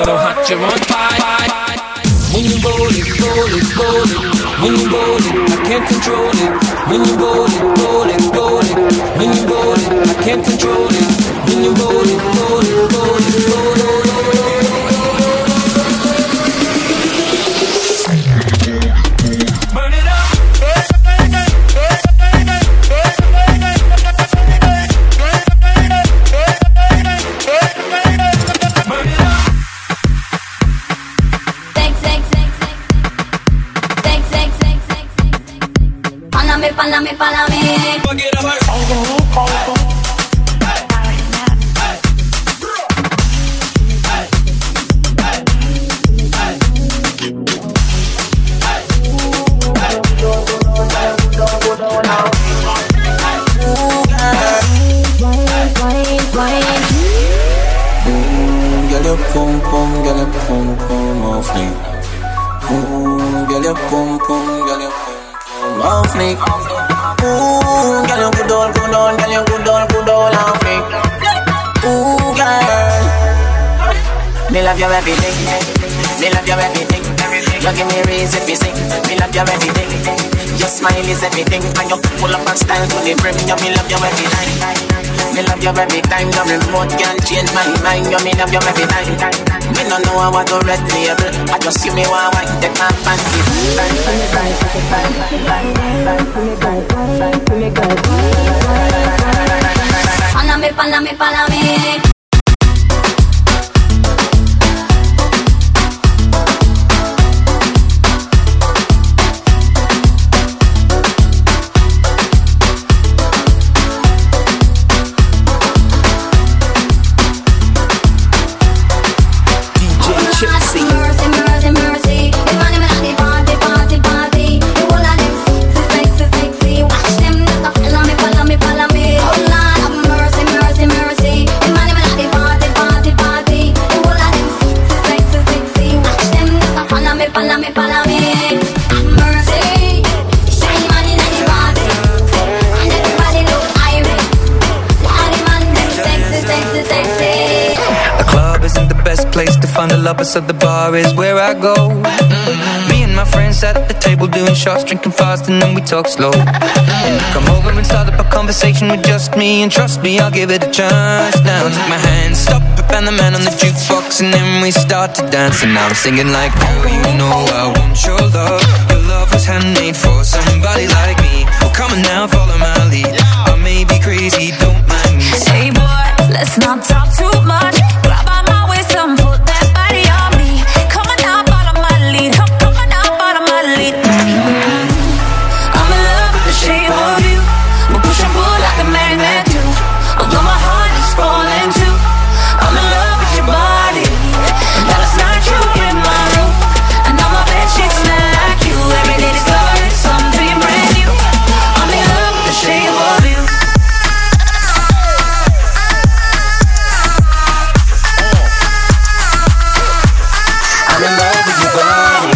so hot you're on fire. When you roll it, roll it, roll it. When you roll it, I can't control it. When you roll it, roll it, roll it. When you roll it, I can't control it. When you roll it, roll it, roll it, roll it, roll it. Burn it up. Follow me. Girl, your pum pum, girl, your pum pum off me. Girl, your pum pum, girl, your pum pum off me. Ooh, girl, you good on, girl, you good on off me. Ooh, girl, me love you everything, me love you everything. You give me reason to sing, me love you everything. Your smile is everything, and you pull up and style to the brim. You me love you every time, me love you every time. Your remote can change my mind. You me love you every time. Me no know how to red label, I just give me one wine, take my fancy. Follow me, follow me. Find a lover, so the bar is where I go. Me and my friends sat at the table doing shots, drinking fast, and then we talk slow. And you come over and start up a conversation with just me, and trust me, I'll give it a chance. Now take my hand, stop it, and the man on the jukebox, and then we start to dance. And now I'm singing like, oh, you know I want your love. Your love was handmade for somebody like me. Well, come on now, follow my lead. I may be crazy, don't mind me. Hey boy, let's not talk too much. Grab on my waist and put that body on me. Come on now, follow my lead. Come on now, follow my lead. I'm in love with the shape of you. We'll push and pull like a magnet do. Although my heart is falling too. I'm in love with your body. Last night you were in my room, and now my bed sheets smell like you. Every day discovering something brand new. I'm in love with the shape of you. I'm in love with your body.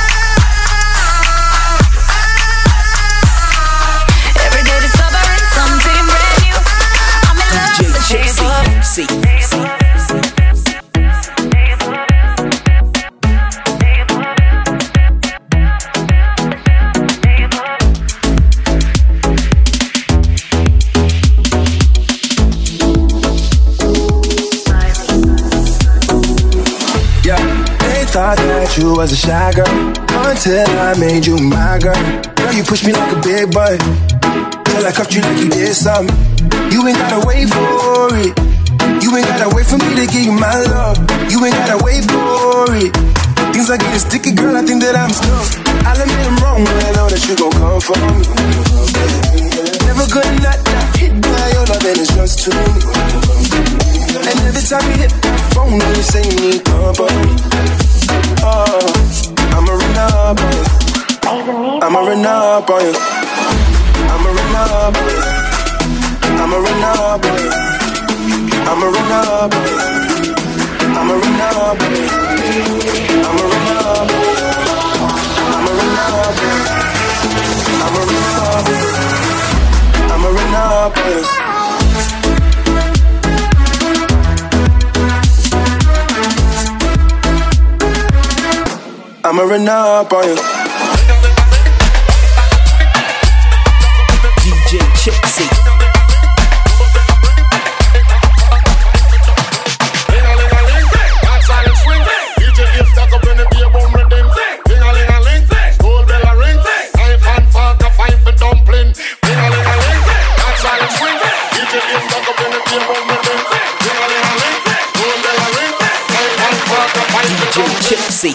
Every day discovering something brand new. I'm in love with the shape of you. Thought that you was a shy girl until I made you my girl. Girl, you pushed me like a big boy till I cuffed you like you did something. You ain't gotta wait for it. You ain't gotta wait for me to give you my love. You ain't gotta wait for it. Things are getting sticky, girl, I think that I'm stuck. I'll admit I'm wrong, but I know that you gon' come for me. Never gonna not hit by your love, and it's just too me. And every time you hit my phone, you say you need company. Oh, I'ma run up on you. I'ma run up on you. I'ma run up on you. I'ma run up on you. I'ma run up on you. I'ma run up on you. I'ma run up on you. I'ma run up on you. I'ma run up on you. I'ma run up on you. I'ma run up on you. DJ Chipsy. Chipsy.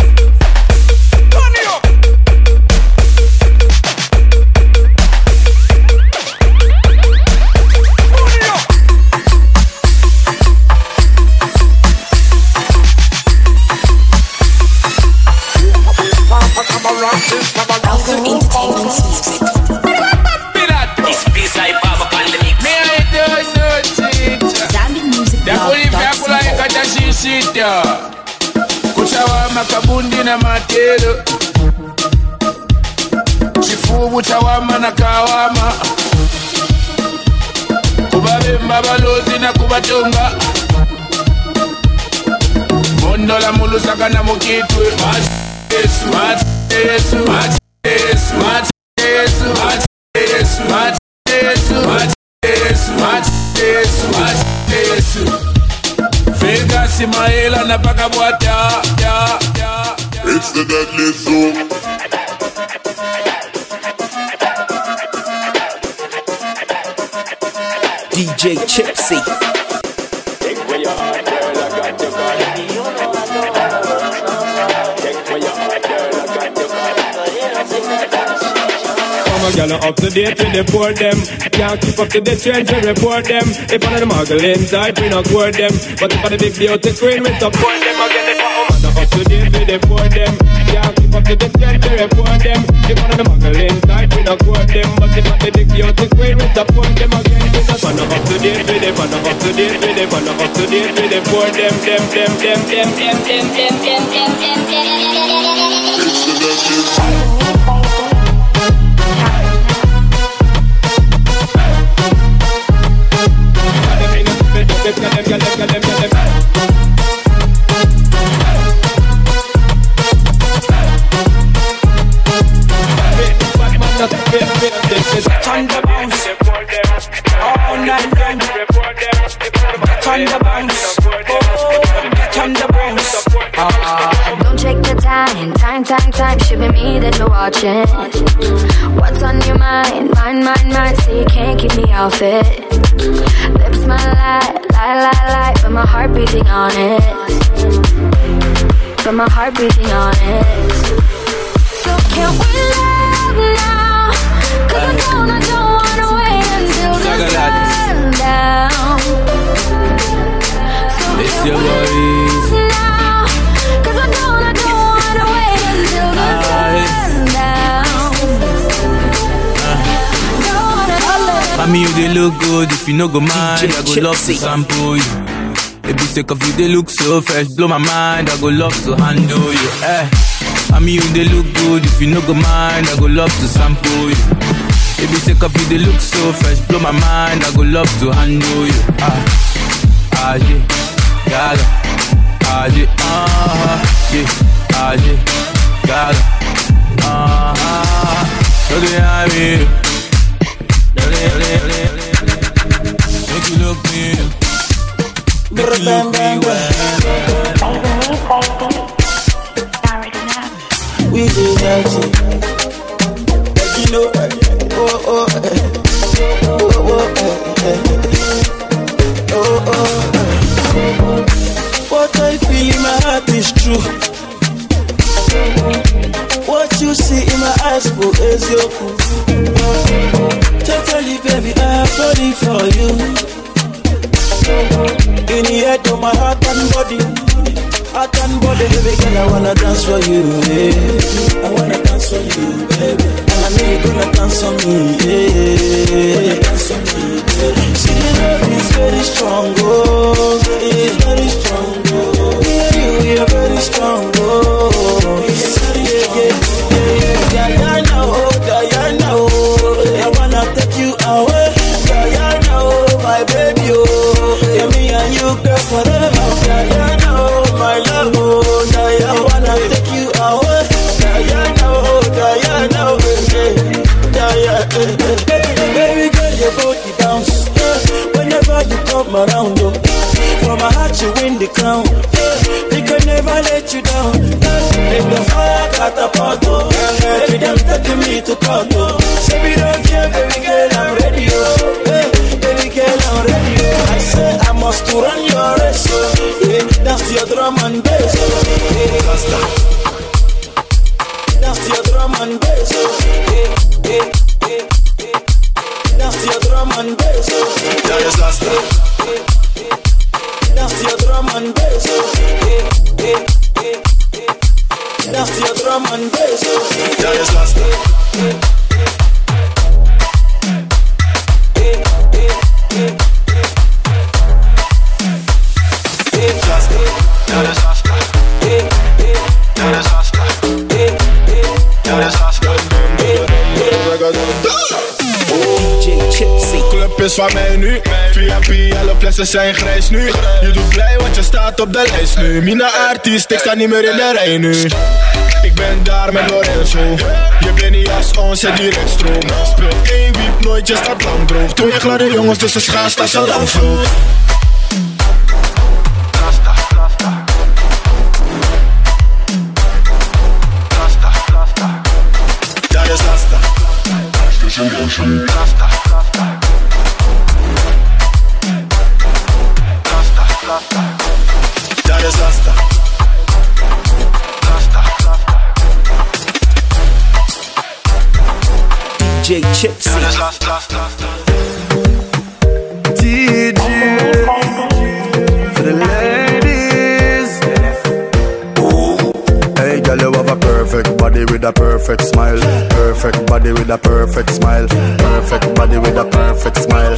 Kuchawama kabundi na matelo, chifugu chawama na kawama, kubabemba balozi na kubatonga, mondo la mulu saka na mukitwe. Matesu, matesu, matesu, matesu, matesu, matesu, matesu, matesu, matesu. Vegas, Maela, na Pacabota. It's the deadly zone. DJ Chipsy. Take where your heart, girl, I got your body. Take where your heart, girl, I got your body. Come on, girl, up to date with the poor them. Can't keep up to the trends and report them. If one of the muggle inside, we not court them. But if I the big beauty queen, we support them. I get the woman up to date with the poor them. Can't keep up to the trends and report them. If one of the muggle inside, we not court them. But if I the big beauty queen, we support them again. Man up to date with the, man up to date with the, man up to date with the poor them. It's the best. Thunder bounce all night long. Thunder bounce, thunder bounce. Don't check the time. Should be me that you're watching. What's on your mind? Mine. So you can't keep me off it. Lips smile lie, but my heart beating on it. So can we love now? 'Cause I don't wanna wait until the sundown. So It's can your we boys. love now? 'Cause I don't wanna wait until the sundown. Mommy, you they look good. If you no go mind, I go love to sample you. Baby, take off you, they look so fresh. Blow my mind, I go love to handle you. Mommy, you they look good. If you no go mind, I go love to sample you. Baby, take off you, they look so fresh. Blow my mind, I go love to handle you. Yeah, gaga. Yeah, gaga. So they have me. Make you look me. Make you look me well. We did nothing. Like you know, what I feel in my heart is true. What you see in my eyes, is your cool. Totally, baby, I'm falling for you. In the head of my heart and body, baby girl, I wanna dance for you, yeah. I wanna dance for you, baby. And I know you're gonna dance for me, yeah. Dance for me, baby. See the love is very strong, oh, it's very strong, oh. Yeah, you are very strong, oh. It's very strong, Diana, oh, I wanna take you away, Diana, oh, my baby, oh. Yeah, me and you, girl, forever, Diana, oh, my love, oh, I wanna take you away. come around, oh. For my heart you win the crown, we can never let you down. Make the fire catapult, oh. Baby, them taking me to court, oh. Say we don't care, baby girl, I'm ready, oh. Baby girl, I'm ready, oh. I say I must to run your race, oh. Yeah, that's your drum and bass, oh. Yeah, that's your drum and bass, oh. Yeah. That's your drum and bass, oh. That is Rasta. That's your drum and bass, oh. That's your drum and bass, oh. That is Rasta. Club is van mij nu. VIP, alle flessen zijn grijs nu. Je doet blij want je staat op de lijst nu. Mina artiest, ik sta niet meer in de rij nu. Ik ben daar met Lorenzo. Je bent niet als ons en direct stroom. Speelt één wiep, nooit, je staat lang droog. Toen je gladde jongens tussen schaars, staan ze dan vroeg. Dat is Rasta. That is Rasta. DJ Chipsy. DJ for the ladies. Hey girl, you have a perfect body with a perfect smile. Perfect body with a perfect smile. Perfect body with a perfect smile.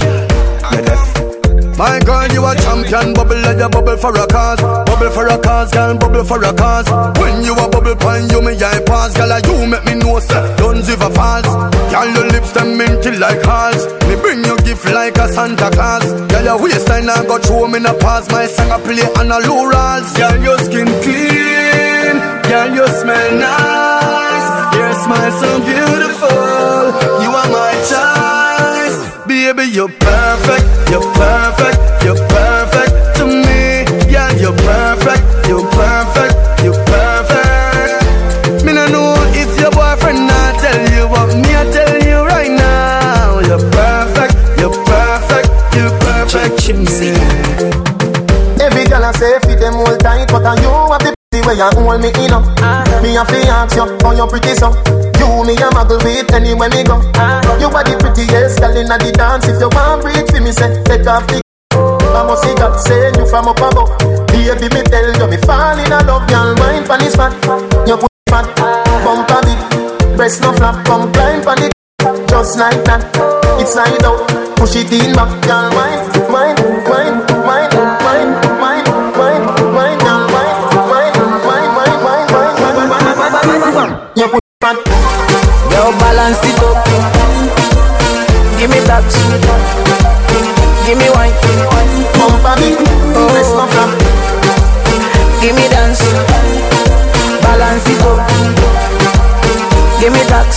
My girl, you a champion, bubble like you bubble for a cause. Bubble for a cause, girl, bubble for a cause. When you a bubble pine, you me eye pass. Girl, you make me know, sir, don't give a false. Girl, your lips them minty like hearts. Me bring you gift like a Santa Claus. Girl, your waistline I got through me na pass. My song I play on a low rolls. Girl, your skin clean. Girl, you smell nice. Your smile so beautiful. You are my choice. Baby, you're perfect. You're perfect. You're perfect to me. Yeah, you're perfect. You're perfect. You're perfect. Me no know if your boyfriend not tell you what me I tell you right now. You're perfect. You're perfect. You're perfect to me. Every girl I say fit them all tight, but you have the pretty way you hold me in up. Me a fi ask you how you pretty so. You me a muggle with anywhere me go. You are the prettiest girl inna the dance. If you want breathe for me, say take off the. I must see God send you from up above. Baby, me tell you me fall in love. Y'all wine pon this fat. You put fat, bump a bit, breast no flap, come climb pon it, just like that. It's slide out, push it in back. Y'all wine, wine, wine, wine, wine, wine, wine, wine, y'all wine, wine, wine, wine, wine, wine, wine, wine. You put fat. Yo, balance it up. Give me that. Give me wine. Bump a bit, breast no flap. Give me dance. Balance it up. Give me that.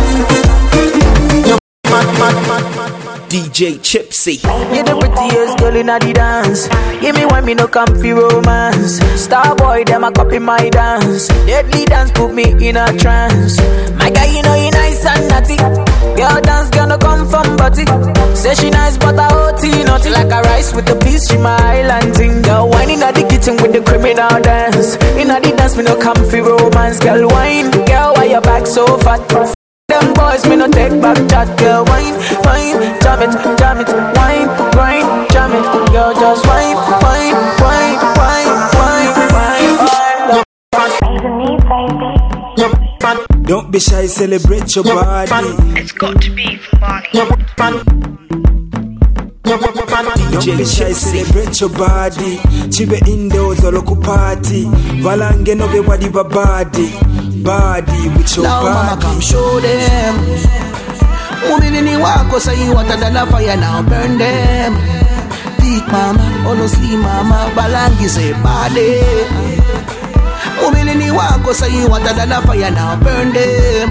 DJ Chipsy. You're the prettiest girl in the dance. Give me one, me no comfy romance. Star boy, them a copy my dance. Deadly dance put me in a trance. My guy, you know you nice and naughty. Girl dance gonna come from body. Say she nice but I OT naughty. Like a rice with a piece, she my island thing. Girl whining at the kitchen with the criminal dance. In the dance, me no comfy romance. Girl wine, girl why your back so fat? Them boys, me no take back chat. Girl, wine, wine, jam it, wine, grind, jam it. Girl, just wine, wine, wine, wine, wine, wine. Don't be shy, celebrate your body. It's got to be for money. Don't be shy, celebrate your body. Chibe indoors or local party. Valange no be wadi body with your now body. Now mama come show them. Umilini wako say water than a fire now burn them. Big mama, honestly mama, balangi say body. Umilini wako say water than a fire now burn them.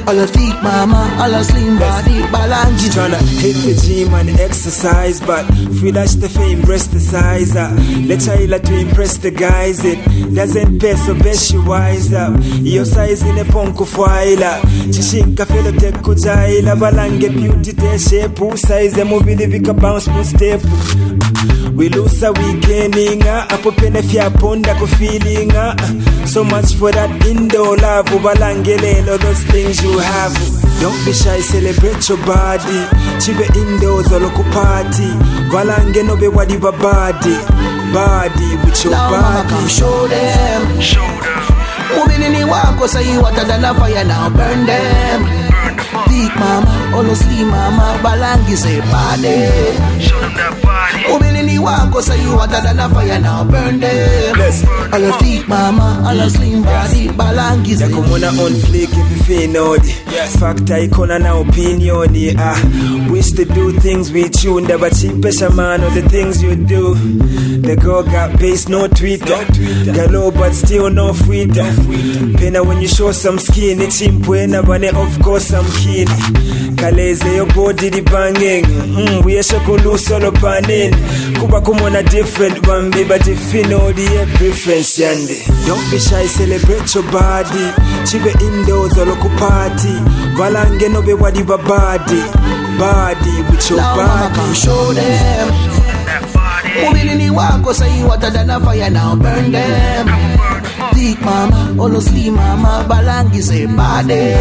All your thick mama, all your slim body, balangi. Tryna hit the gym and exercise, but flash the fame, breast the size. Let's try to impress the guys. It doesn't pay, so best you wise up. Your size in a ponko foila. Chishinka feel the kujaila. Balange beauty te shape. Size the movie vika bounce po step. We lose a weekending. Apo penefia ponda ko feeling. So much for that indoor love. Balangele, all those things you have. Don't be shy, celebrate your body. Chibe indoors, all local party. Valange no be wadi body. Body with your now body. Mama come show them. Moving in the walk, cause you hotter than a fire now. Burn them. Thick mama, all no slim mama. Balangi say body. Show them that body. Moving in the walk, cause you hotter than a fire now. Burn them. All your thick mama, all your slim body. Balangi say Yakumona on flick if you feel naughty. Fact I icona na opinion. Wish to do things with you. Never cheap pressure man on the things you do. The girl got base, no Twitter. Gallo but still no freedom. Pena when you show some skin. It's impwena bane of course I'm keen. Kaleze your body the banging. We are shakulu solo panin. Kuba kumona different one but if you know the preference yande. Don't be shy, celebrate your body. Chibe indoors all local party. Valange no be wadi body. Body with your now body. Mama come show them. Moving in the walk, cause you hotter than a fire now. Burn them. Thick mama, all no slim mama. Balangi say body.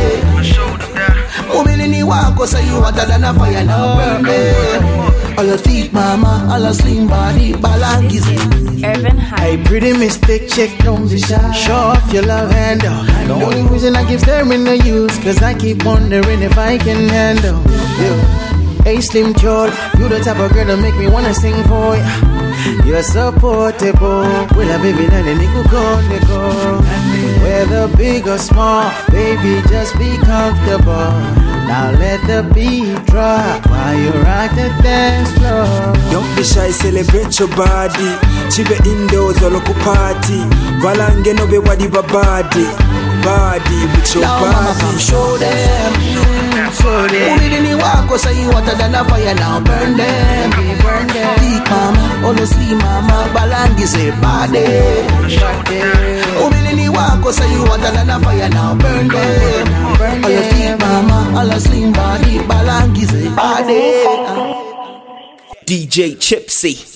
Moving in the walk, cause you hotter than a fire now. Burn them. All your thick mama, all your slim body. Balangi say Urban High. hey, pretty mistake, chick, don't be shy. Show off your love handle. The only reason I keep staring at you is cause I keep wondering if I can handle you. Hey, Slim Joel, you the type of girl that make me wanna sing for ya. You're so portable. Will a baby let a nigga go. Whether big or small, baby, just be comfortable. Now let the beat drop while you rock the dance floor. Don't be shy, celebrate your body. Chibe indoors all local party. Valange no be wadi body. Body with your now body. Mama come show them. Moving in the walk, cause you hotter than a fire now. Burn them. Thick mama, all no slim mama. Balangi say body. Moving in the walk, cause you hotter than a fire now. Burn them. All your thick mama, all your slim body. Balangi say body. DJ Chipsy.